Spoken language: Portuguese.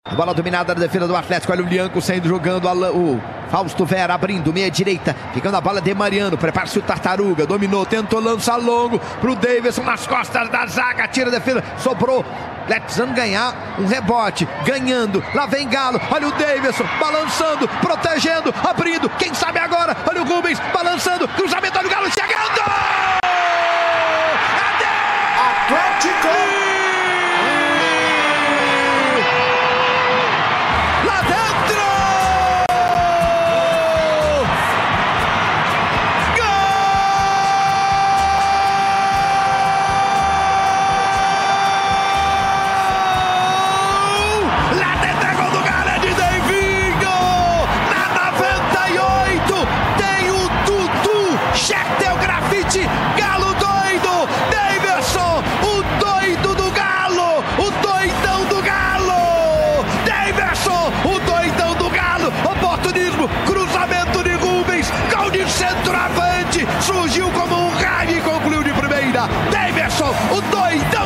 A bola dominada na defesa do Atlético. Olha o Lianco saindo, jogando o Fausto Vera abrindo, meia direita. Ficando a bola de Mariano. Prepara-se o Tartaruga. Dominou, tentou lançar longo pro Davidson nas costas da zaga. Tira a defesa, sobrou. Precisando ganhar um rebote. Ganhando, lá vem Galo. Olha o Davidson balançando, protegendo, abrindo. Quem sabe agora? Olha o Rubens balançando. Cruzamento, olha o Galo chegando! Atlético! Galo doido, Davidson, o doido do Galo, o doidão do Galo, Davidson, o doidão do Galo, oportunismo, cruzamento de Rubens, gol de centroavante, surgiu como um raio e concluiu de primeira, Davidson, o doidão